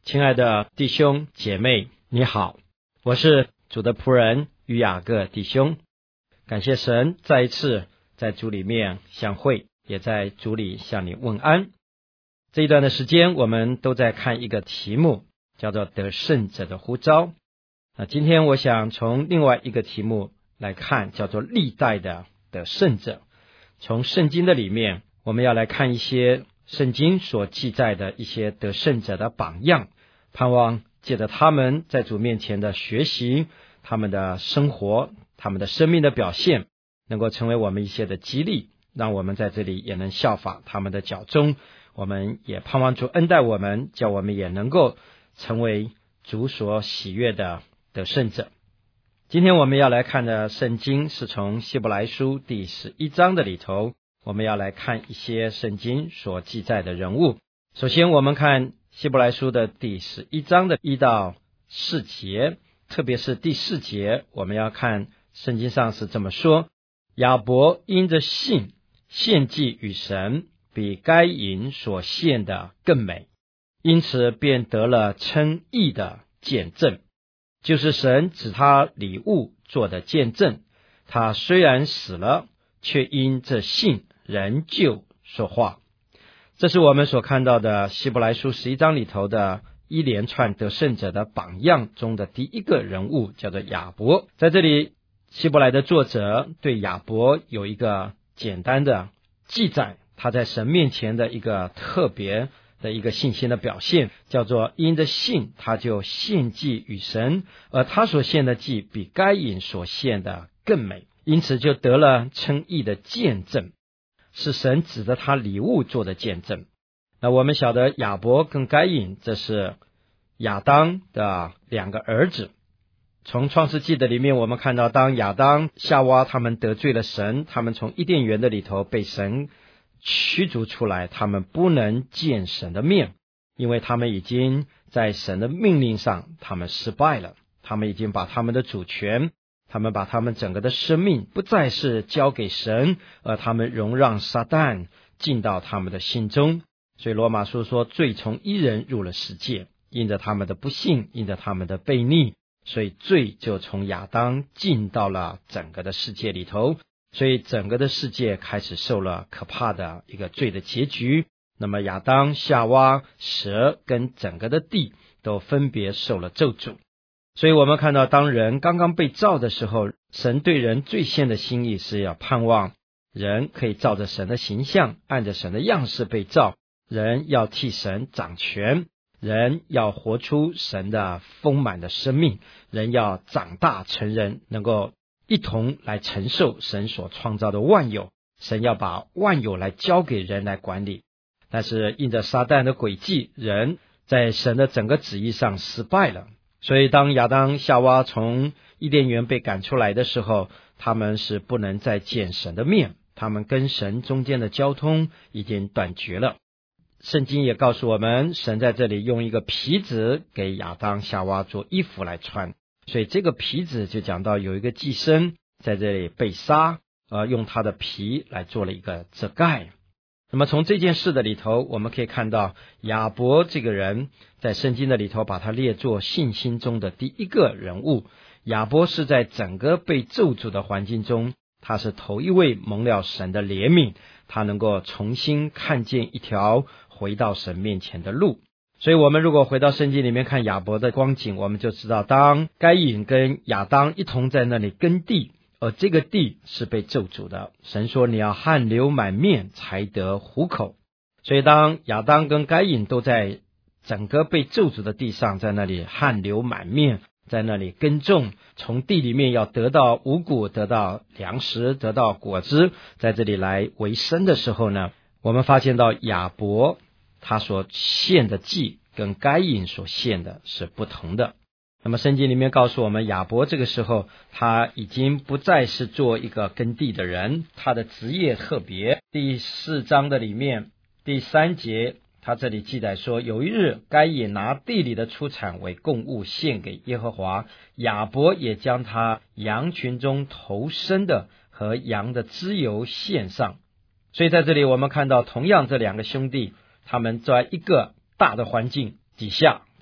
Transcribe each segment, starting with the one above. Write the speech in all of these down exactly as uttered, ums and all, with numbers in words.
亲爱的弟兄姐妹，你好，我是主的仆人于雅各弟兄。感谢神再一次在主里面相会，也在主里向你问安。这一段的时间我们都在看一个题目，叫做得胜者的呼召。那今天我想从另外一个题目来看，叫做历代的得胜者。从圣经的里面，我们要来看一些圣经所记载的一些得胜者的榜样，盼望借着他们在主面前的学习，他们的生活，他们的生命的表现，能够成为我们一些的激励，让我们在这里也能效法他们的脚踪。我们也盼望主恩待我们，叫我们也能够成为主所喜悦的得胜者。今天我们要来看的圣经是从希伯来书第十一章的里头，我们要来看一些圣经所记载的人物。首先我们看希伯来书的第十一章的一到四节，特别是第四节，我们要看圣经上是这么说：亚伯因着信献祭与神，比该隐所献的更美，因此便得了称义的见证，就是神指他礼物做的见证。他虽然死了，却因这信仍旧说话。这是我们所看到的希伯来书十一章里头的一连串得胜者的榜样中的第一个人物，叫做亚伯。在这里，希伯来的作者对亚伯有一个简单的记载，他在神面前的一个特别的一个信心的表现，叫做因着信他就献祭与神，而他所献的祭比该隐所献的更美，因此就得了称义的见证，是神指着他礼物做的见证。那我们晓得亚伯跟该隐，这是亚当的两个儿子。从创世纪的里面我们看到，当亚当夏娃他们得罪了神，他们从伊甸园的里头被神驱逐出来，他们不能见神的面，因为他们已经在神的命令上他们失败了，他们已经把他们的主权，他们把他们整个的生命不再是交给神，而他们容让撒旦进到他们的心中。所以罗马书说，罪从一人入了世界，因着他们的不信，因着他们的悖逆，所以罪就从亚当进到了整个的世界里头，所以整个的世界开始受了可怕的一个罪的结局。那么亚当、夏娃、蛇跟整个的地都分别受了咒诅。所以我们看到，当人刚刚被造的时候，神对人最先的心意是要盼望人可以照着神的形象，按着神的样式被造，人要替神掌权，人要活出神的丰满的生命，人要长大成人，能够一同来承受神所创造的万有，神要把万有来交给人来管理。但是因着撒旦的诡计，人在神的整个旨意上失败了。所以当亚当夏娃从伊甸园被赶出来的时候，他们是不能再见神的面，他们跟神中间的交通已经断绝了。圣经也告诉我们，神在这里用一个皮子给亚当夏娃做衣服来穿，所以这个皮子就讲到有一个寄生在这里被杀，而用他的皮来做了一个遮盖。那么从这件事的里头，我们可以看到亚伯这个人在圣经的里头把他列作信心中的第一个人物。亚伯是在整个被咒诅的环境中，他是头一位蒙了神的怜悯，他能够重新看见一条回到神面前的路。所以我们如果回到圣经里面看亚伯的光景，我们就知道，当该隐跟亚当一同在那里耕地，而这个地是被咒诅的，神说你要汗流满面才得糊口。所以当亚当跟该隐都在整个被咒诅的地上，在那里汗流满面，在那里耕种，从地里面要得到五谷，得到粮食，得到果子，在这里来为生的时候呢，我们发现到亚伯他所献的祭跟该隐所献的是不同的。那么圣经里面告诉我们，亚伯这个时候他已经不再是做一个耕地的人，他的职业特别。第四章的里面第三节，他这里记载说，有一日该隐拿地里的出产为供物献给耶和华，亚伯也将他羊群中头生的和羊的脂油献上。所以在这里我们看到，同样这两个兄弟他们在一个大的环境底下，他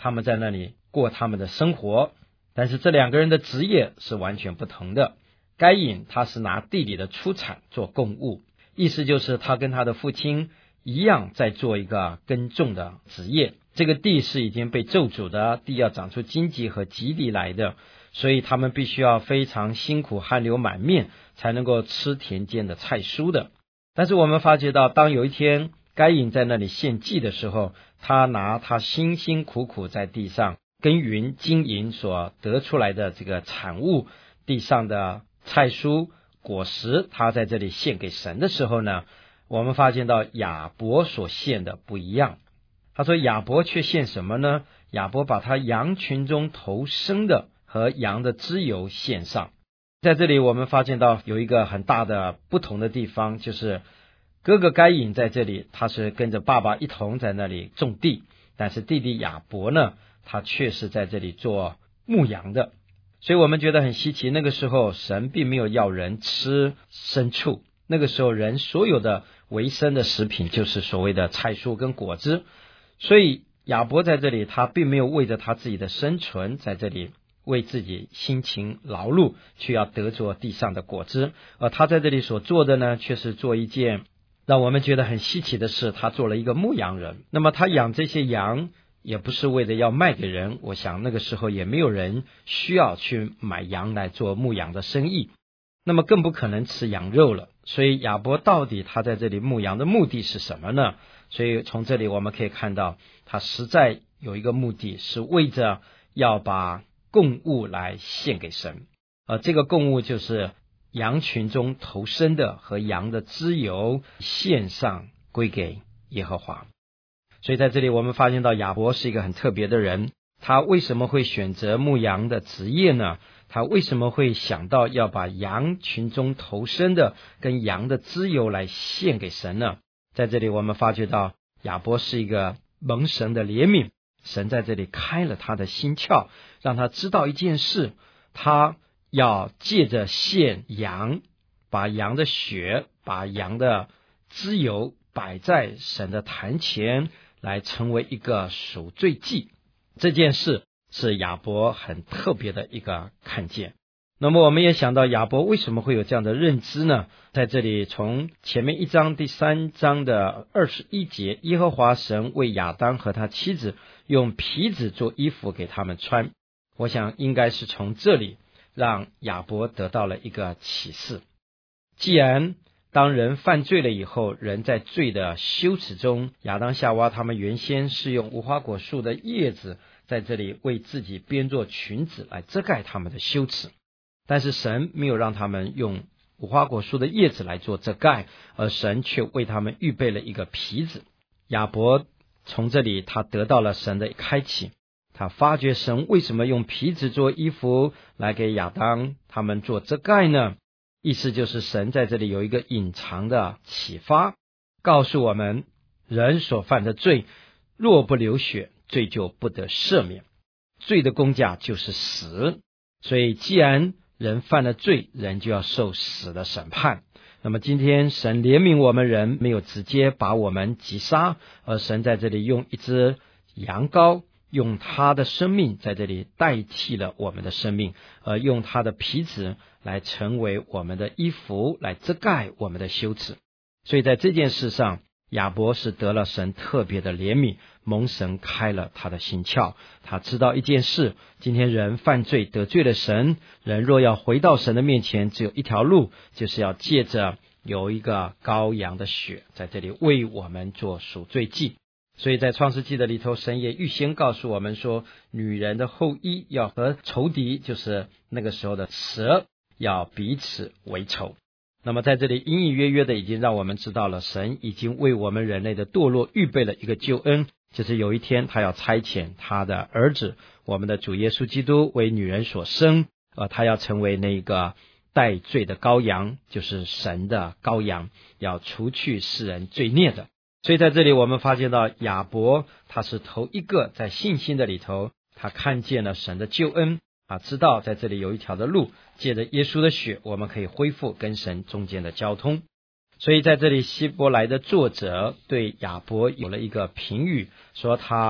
他们在那里过他们的生活。但是这两个人的职业是完全不同的。该隐他是拿地里的出产做供物，意思就是他跟他的父亲一样在做一个耕种的职业。这个地是已经被咒诅的，地要长出荆棘和棘藜来的，所以他们必须要非常辛苦，汗流满面才能够吃田间的菜蔬的。但是我们发觉到，当有一天该隐在那里献祭的时候，他拿他辛辛苦苦在地上耕耘经营所得出来的这个产物，地上的菜蔬果实，他在这里献给神的时候呢，我们发现到亚伯所献的不一样。他说亚伯却献什么呢？亚伯把他羊群中头生的和羊的脂油献上。在这里我们发现到有一个很大的不同的地方，就是哥哥该隐在这里他是跟着爸爸一同在那里种地，但是弟弟亚伯呢，他却是在这里做牧羊的。所以我们觉得很稀奇，那个时候神并没有要人吃牲畜，那个时候人所有的维生的食品就是所谓的菜蔬跟果子。所以亚伯在这里他并没有为着他自己的生存在这里为自己辛勤劳碌去要得着地上的果子，而他在这里所做的呢，却是做一件让我们觉得很稀奇的事，他做了一个牧羊人。那么他养这些羊也不是为了要卖给人，我想那个时候也没有人需要去买羊来做牧羊的生意，那么更不可能吃羊肉了。所以亚伯到底他在这里牧羊的目的是什么呢？所以从这里我们可以看到，他实在有一个目的，是为着要把供物来献给神。而这个供物就是羊群中头生的和羊的脂油献上归给耶和华。所以在这里我们发现到亚伯是一个很特别的人。他为什么会选择牧羊的职业呢？他为什么会想到要把羊群中头生的跟羊的脂油来献给神呢？在这里我们发觉到亚伯是一个蒙神的怜悯，神在这里开了他的心窍，让他知道一件事，他要借着献羊，把羊的血，把羊的脂油摆在神的坛前，来成为一个赎罪祭。这件事是亚伯很特别的一个看见。那么我们也想到亚伯为什么会有这样的认知呢？在这里从前面一章第三章的二十一节，耶和华神为亚当和他妻子用皮子做衣服给他们穿，我想应该是从这里让亚伯得到了一个启示。既然当人犯罪了以后，人在罪的羞耻中，亚当夏娃他们原先是用无花果树的叶子在这里为自己编做裙子来遮盖他们的羞耻，但是神没有让他们用无花果树的叶子来做遮盖，而神却为他们预备了一个皮子。亚伯从这里他得到了神的开启，他发觉神为什么用皮子做衣服来给亚当他们做遮盖呢？意思就是神在这里有一个隐藏的启发，告诉我们人所犯的罪若不流血，罪就不得赦免，罪的工价就是死。所以既然人犯了罪，人就要受死的审判。那么今天神怜悯我们人，没有直接把我们击杀，而神在这里用一只羊羔，用他的生命在这里代替了我们的生命，而用他的皮子来成为我们的衣服，来遮盖我们的羞耻。所以在这件事上，亚伯是得了神特别的怜悯，蒙神开了他的心窍。他知道一件事，今天人犯罪得罪了神，人若要回到神的面前，只有一条路，就是要借着有一个羔羊的血在这里为我们做赎罪祭。所以在创世纪的里头，神也预先告诉我们说，女人的后裔要和仇敌，就是那个时候的蛇，要彼此为仇。那么在这里隐隐约约的已经让我们知道了，神已经为我们人类的堕落预备了一个救恩，就是有一天他要差遣他的儿子，我们的主耶稣基督为女人所生，而他要成为那个代罪的羔羊，就是神的羔羊，要除去世人罪孽的。所以在这里我们发现到亚伯他是头一个在信心的里头，他看见了神的救恩啊，知道在这里有一条的路，借着耶稣的血我们可以恢复跟神中间的交通。所以在这里希伯来的作者对亚伯有了一个评语，说他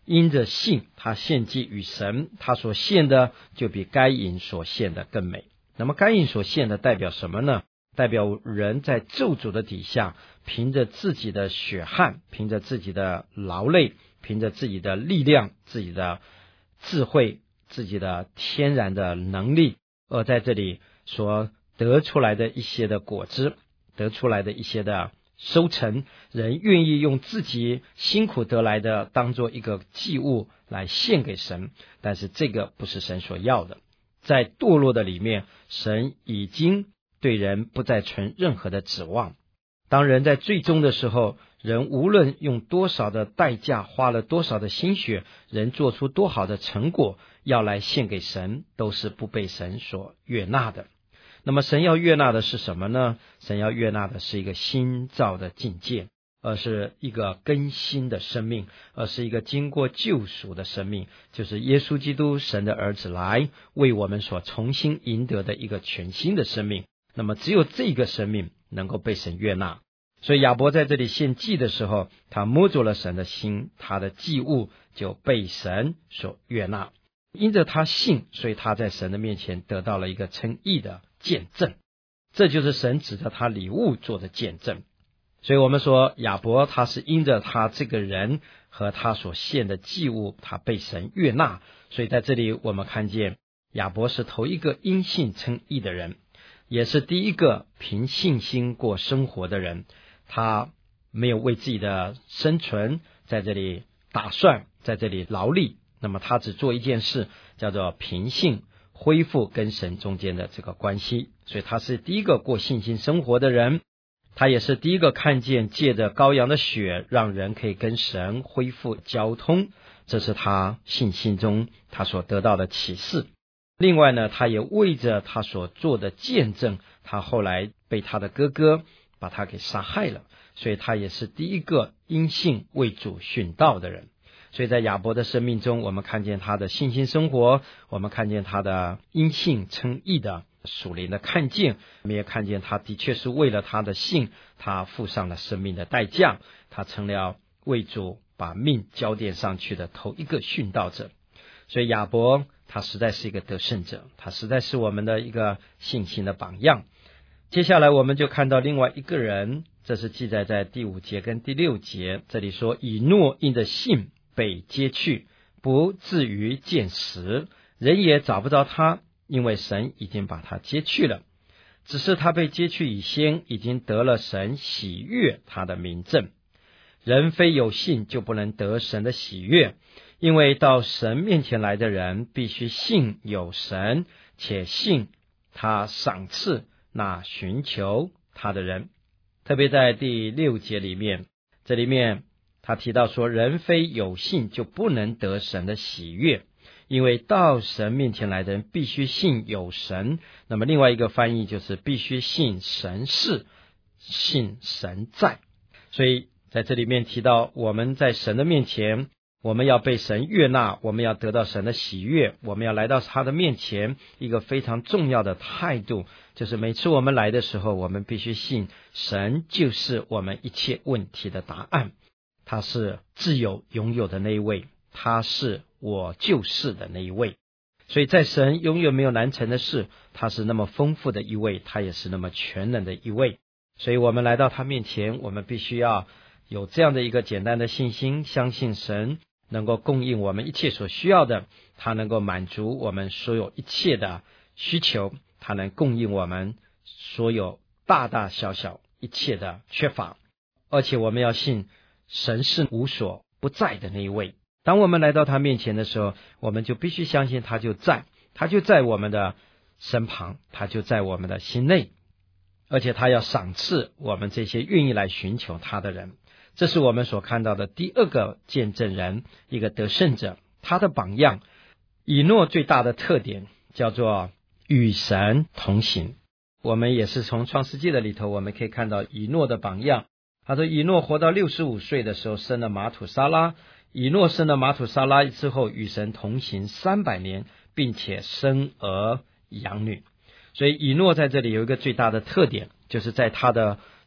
因着信，他献祭与神，他所献的就比该隐所献的更美。那么该隐所献的代表什么呢？代表人在咒诅的底下，凭着自己的血汗，凭着自己的劳累，凭着自己的力量，自己的智慧，自己的天然的能力，而在这里所得出来的一些的果子，得出来的一些的收成，人愿意用自己辛苦得来的当做一个祭物来献给神，但是这个不是神所要的。在堕落的里面，神已经对人不再存任何的指望。当人在最终的时候，人无论用多少的代价，花了多少的心血，人做出多好的成果，要来献给神，都是不被神所悦纳的。那么神要悦纳的是什么呢？神要悦纳的是一个新造的境界，而是一个更新的生命，而是一个经过救赎的生命，就是耶稣基督神的儿子来为我们所重新赢得的一个全新的生命。那么只有这个生命能够被神悦纳。所以亚伯在这里献祭的时候，他摸着了神的心，他的祭物就被神所悦纳。因着他信，所以他在神的面前得到了一个称义的见证，这就是神指着他礼物做的见证。所以我们说亚伯他是因着他这个人和他所献的祭物，他被神悦纳。所以在这里我们看见亚伯是头一个因信称义的人，也是第一个凭信心过生活的人。他没有为自己的生存在这里打算，在这里劳力，那么他只做一件事，叫做凭信恢复跟神中间的这个关系。所以他是第一个过信心生活的人，他也是第一个看见借着羔羊的血让人可以跟神恢复交通，这是他信心中他所得到的启示。另外呢，他也为着他所做的见证，他后来被他的哥哥把他给杀害了，所以他也是第一个因信为主殉道的人。所以在亚伯的生命中，我们看见他的信心生活，我们看见他的因信称义的属灵的看见，我们也看见他的确是为了他的信，他付上了生命的代价，他成了为主把命交奠上去的头一个殉道者。所以亚伯他实在是一个得胜者，他实在是我们的一个信心的榜样。接下来我们就看到另外一个人，这是记载在第五节跟第六节，这里说以诺因着信被接去，不至于见死，人也找不着他，因为神已经把他接去了。只是他被接去以先，已经得了神喜悦他的明证。人非有信就不能得神的喜悦，因为到神面前来的人必须信有神，且信他赏赐那寻求他的人。特别在第六节里面，这里面他提到说，人非有信就不能得神的喜悦，因为到神面前来的人必须信有神。那么另外一个翻译就是必须信神是，信神在。所以在这里面提到，我们在神的面前，我们要被神悦纳，我们要得到神的喜悦，我们要来到他的面前，一个非常重要的态度，就是每次我们来的时候，我们必须信神就是我们一切问题的答案，他是自有拥有的那一位，他是我就是的那一位。所以在神永远没有难成的事，他是那么丰富的一位，他也是那么全能的一位。所以我们来到他面前，我们必须要有这样的一个简单的信心，相信神能够供应我们一切所需要的，他能够满足我们所有一切的需求，他能供应我们所有大大小小一切的缺乏。而且我们要信神是无所不在的那一位。当我们来到他面前的时候，我们就必须相信他就在，他就在我们的身旁，他就在我们的心内，而且他要赏赐我们这些愿意来寻求他的人。这是我们所看到的第二个见证人，一个得胜者，他的榜样。以诺最大的特点叫做与神同行。我们也是从创世纪的里头，我们可以看到以诺的榜样。他说以诺活到六十五岁的时候生了马土沙拉，以诺生了马土沙拉之后与神同行三百年，并且生儿养女。所以以诺在这里有一个最大的特点，就是在他的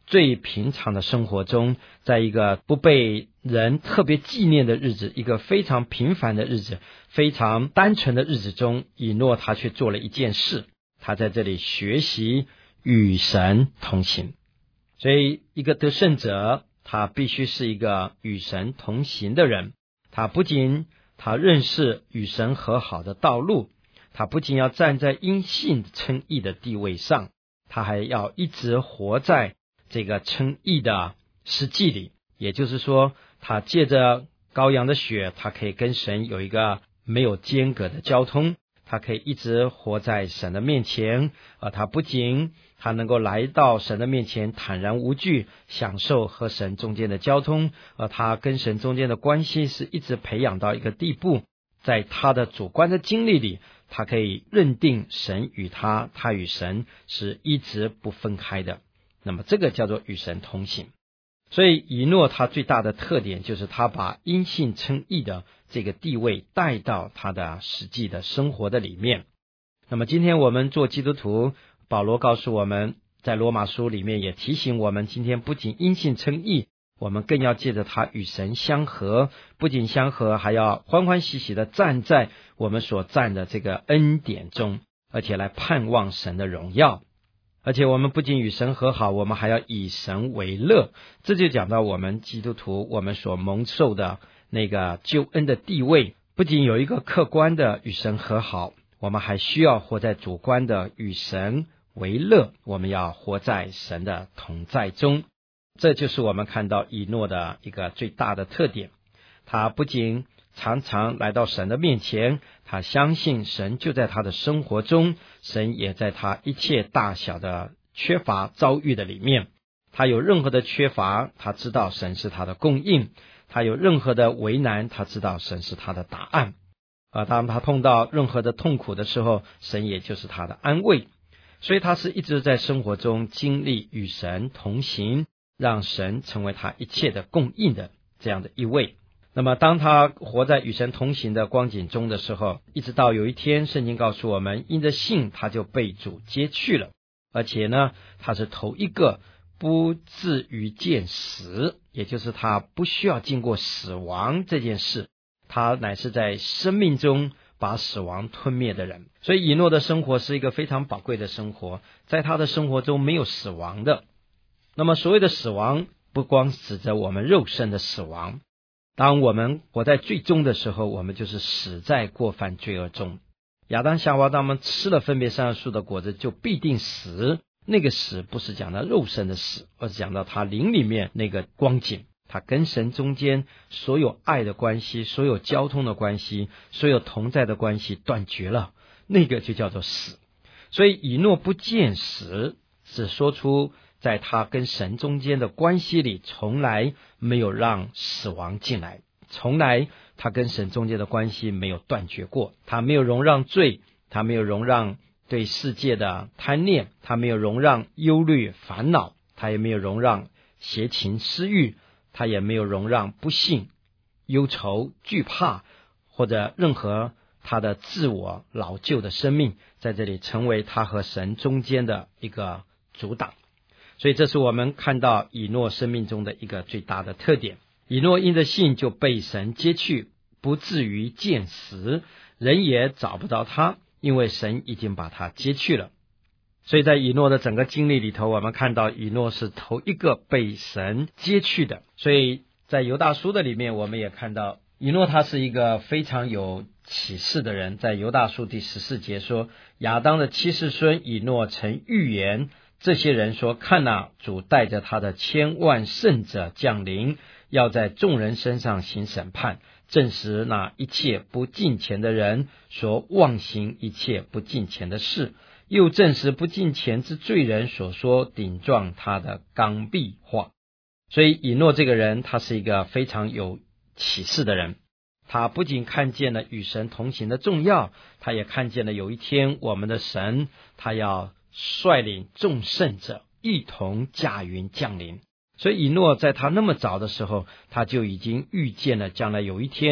最平常的生活中，在一个不被人特别纪念的日子，一个非常平凡的日子，非常单纯的日子中，以诺他却做了一件事，他在这里学习与神同行。所以一个得胜者，他必须是一个与神同行的人，他不仅他认识与神和好的道路，他不仅要站在因信称义的地位上，他还要一直活在这个称义的实际里。也就是说，他借着羔羊的血，他可以跟神有一个没有间隔的交通，他可以一直活在神的面前，而他不仅他能够来到神的面前坦然无惧，享受和神中间的交通，而他跟神中间的关系是一直培养到一个地步，在他的主观的经历里，他可以认定神与他，他与神是一直不分开的。那么这个叫做与神同行。所以以诺他最大的特点就是他把因信称义的这个地位带到他的实际的生活的里面。那么今天我们做基督徒，保罗告诉我们，在罗马书里面也提醒我们，今天不仅因信称义，我们更要借着他与神相合，不仅相合，还要欢欢喜喜的站在我们所站的这个恩典中，而且来盼望神的荣耀。而且我们不仅与神和好，我们还要以神为乐。这就讲到我们基督徒，我们所蒙受的那个救恩的地位，不仅有一个客观的与神和好，我们还需要活在主观的与神为乐，我们要活在神的同在中。这就是我们看到以诺的一个最大的特点。他不仅常常来到神的面前，他相信神就在他的生活中，神也在他一切大小的缺乏遭遇的里面。他有任何的缺乏，他知道神是他的供应；他有任何的为难，他知道神是他的答案。而当他碰到任何的痛苦的时候，神也就是他的安慰。所以他是一直在生活中经历与神同行，让神成为他一切的供应的这样的一位。那么当他活在与神同行的光景中的时候，一直到有一天，圣经告诉我们，因着信他就被主接去了，而且呢，他是头一个不至于见死，也就是他不需要经过死亡这件事，他乃是在生命中把死亡吞灭的人。所以以诺的生活是一个非常宝贵的生活，在他的生活中没有死亡的。那么所谓的死亡，不光指着我们肉身的死亡，当我们活在最终的时候，我们就是死在过犯罪恶中。亚当夏娃当我们吃了分别善恶树的果子，就必定死。那个死不是讲到肉身的死，而是讲到他灵里面那个光景，他跟神中间所有爱的关系，所有交通的关系，所有同在的关系断绝了，那个就叫做死。所以以诺不见死，只说出在他跟神中间的关系里，从来没有让死亡进来，从来他跟神中间的关系没有断绝过。他没有容让罪，他没有容让对世界的贪念，他没有容让忧虑烦恼，他也没有容让邪情私欲，他也没有容让不幸、忧愁、惧怕，或者任何他的自我老旧的生命在这里成为他和神中间的一个阻挡。所以这是我们看到以诺生命中的一个最大的特点。以诺因着信就被神接去，不至于见死，人也找不到他，因为神已经把他接去了。所以在以诺的整个经历里头，我们看到以诺是头一个被神接去的。所以在犹大书的里面，我们也看到以诺他是一个非常有启示的人。在犹大书第十四节说，亚当的七世孙以诺曾预言这些人说，看哪，主带着他的千万圣者降临，要在众人身上行审判，证实那一切不敬虔的人所妄行一切不敬虔的事，又证实不敬虔之罪人所说顶撞他的刚愎话。所以以诺这个人，他是一个非常有启示的人。他不仅看见了与神同行的重要，他也看见了有一天我们的神，他要率领众圣者一同驾云降临。所以以诺在他那么早的时候，他就已经预见了将来有一天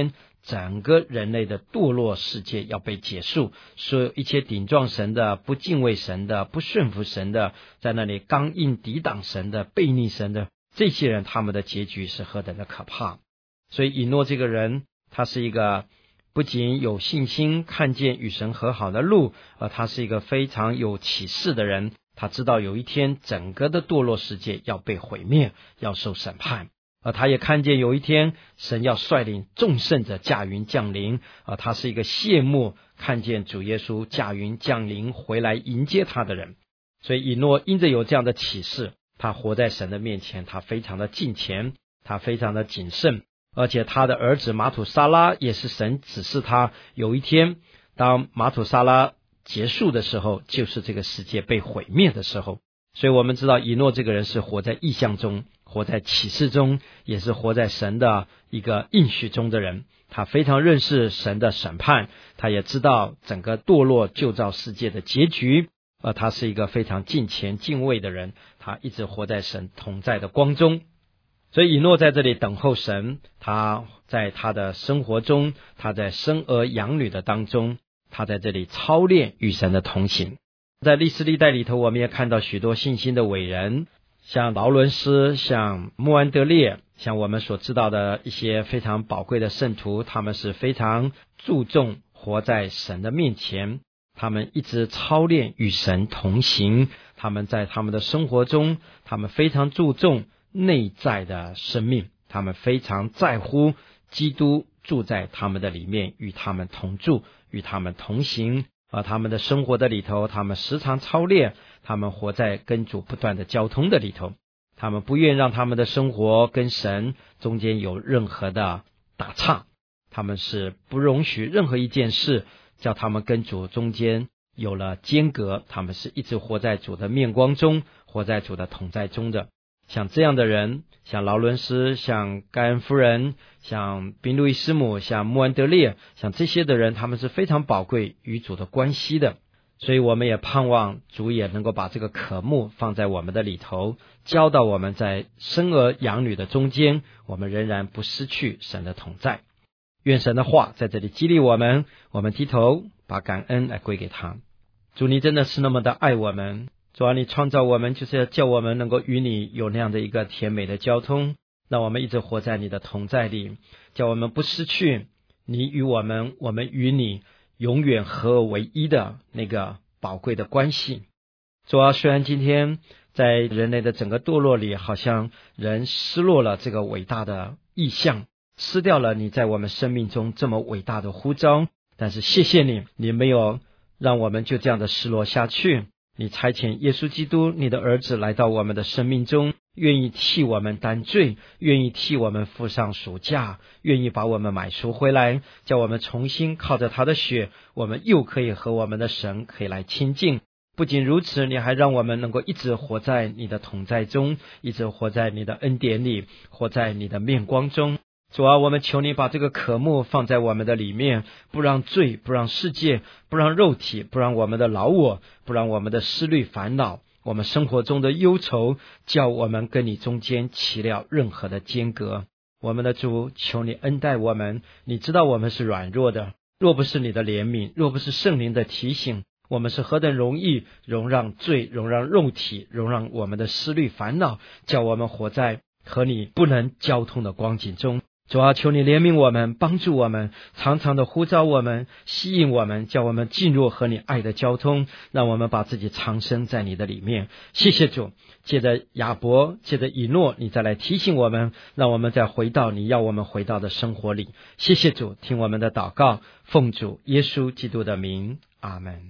整个人类的堕落世界要被结束，所有一切顶撞神的、不敬畏神的、不顺服神的，在那里刚硬抵挡神的、背逆神的，这些人他们的结局是何等的可怕。所以以诺这个人，他是一个不仅有信心看见与神和好的路，而他是一个非常有启示的人，他知道有一天整个的堕落世界要被毁灭，要受审判，而他也看见有一天神要率领众圣者驾云降临，而他是一个羡慕看见主耶稣驾云降临回来迎接他的人。所以以诺因着有这样的启示，他活在神的面前，他非常的敬虔，他非常的谨慎，而且他的儿子马土沙拉也是神指示他，有一天当马土沙拉结束的时候，就是这个世界被毁灭的时候。所以我们知道以诺这个人是活在异象中，活在启示中，也是活在神的一个应许中的人。他非常认识神的审判，他也知道整个堕落旧造世界的结局，而他是一个非常敬虔敬畏的人，他一直活在神同在的光中。所以以诺在这里等候神，他在他的生活中，他在生儿养女的当中，他在这里操练与神的同行。在历史历代里头，我们也看到许多信心的伟人，像劳伦斯，像穆安德烈，像我们所知道的一些非常宝贵的圣徒，他们是非常注重活在神的面前，他们一直操练与神同行，他们在他们的生活中，他们非常注重内在的生命，他们非常在乎基督住在他们的里面，与他们同住，与他们同行。而他们的生活的里头，他们时常操练，他们活在跟主不断的交通的里头，他们不愿让他们的生活跟神中间有任何的打岔，他们是不容许任何一件事叫他们跟主中间有了间隔，他们是一直活在主的面光中，活在主的同在中的。像这样的人，像劳伦斯，像盖恩夫人，像宾路易斯姆，像穆安德烈，像这些的人，他们是非常宝贵与主的关系的。所以我们也盼望主也能够把这个渴慕放在我们的里头，教导我们在生儿养女的中间，我们仍然不失去神的同在。愿神的话在这里激励我们，我们低头把感恩来归给他。主，你真的是那么的爱我们，主啊，你创造我们就是要叫我们能够与你有那样的一个甜美的交通，让我们一直活在你的同在里，叫我们不失去你与我们，我们与你永远合而为一的那个宝贵的关系。主啊，虽然今天在人类的整个堕落里，好像人失落了这个伟大的意象，失掉了你在我们生命中这么伟大的呼召，但是谢谢你，你没有让我们就这样的失落下去，你差遣耶稣基督你的儿子来到我们的生命中，愿意替我们担罪，愿意替我们付上赎价，愿意把我们买赎回来，叫我们重新靠着他的血，我们又可以和我们的神可以来亲近。不仅如此，你还让我们能够一直活在你的同在中，一直活在你的恩典里，活在你的面光中。主啊，我们求你把这个渴慕放在我们的里面，不让罪，不让世界，不让肉体，不让我们的老我，不让我们的思虑烦恼，我们生活中的忧愁，叫我们跟你中间起了任何的间隔。我们的主，求你恩待我们，你知道我们是软弱的，若不是你的怜悯，若不是圣灵的提醒，我们是何等容易容让罪，容让肉体，容让我们的思虑烦恼，叫我们活在和你不能交通的光景中。主啊，求你怜悯我们，帮助我们，常常的呼召我们，吸引我们，叫我们进入和你爱的交通，让我们把自己藏身在你的里面。谢谢主，借着亚伯，借着以诺，你再来提醒我们，让我们再回到你要我们回到的生活里。谢谢主，听我们的祷告，奉主耶稣基督的名，阿们。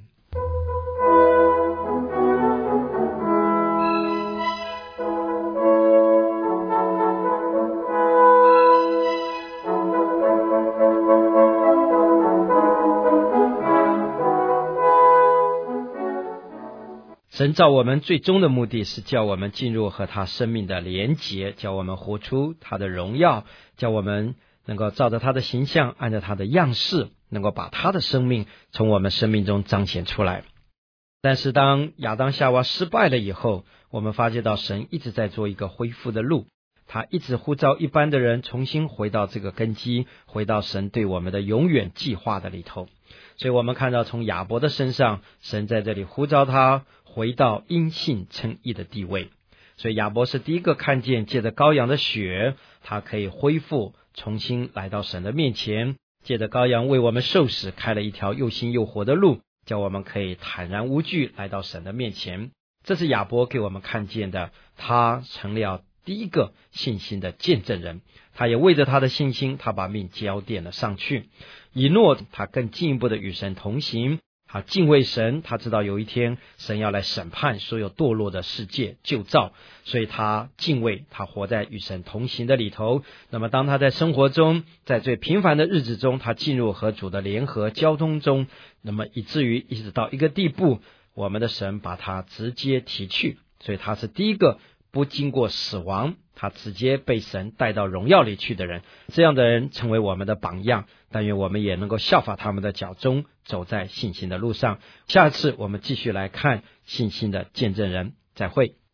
神造我们最终的目的是叫我们进入和他生命的连结，叫我们活出他的荣耀，叫我们能够照着他的形象，按照他的样式，能够把他的生命从我们生命中彰显出来。但是当亚当夏娃失败了以后，我们发觉到神一直在做一个恢复的路， 他一直呼召一般的人重新回到这个根基，回到神对我们的永远计划的里头。所以我们看到从亚伯的身上，神在这里呼召他回到因信称义的地位。所以亚伯是第一个看见借着羔羊的血，他可以恢复重新来到神的面前，借着羔羊为我们受死，开了一条又新又活的路，叫我们可以坦然无惧来到神的面前。这是亚伯给我们看见的，他成了第一个信心的见证人，他也为着他的信心，他把命交奠了上去。以诺他更进一步的与神同行，他敬畏神，他知道有一天神要来审判所有堕落的世界旧造，所以他敬畏，他活在与神同行的里头。那么当他在生活中，在最平凡的日子中，他进入和主的联合交通中，那么以至于一直到一个地步，我们的神把他直接提去，所以他是第一个不经过死亡，他直接被神带到荣耀里去的人。这样的人成为我们的榜样，但愿我们也能够效法他们的脚踪，走在信心的路上。下次我们继续来看信心的见证人，再会。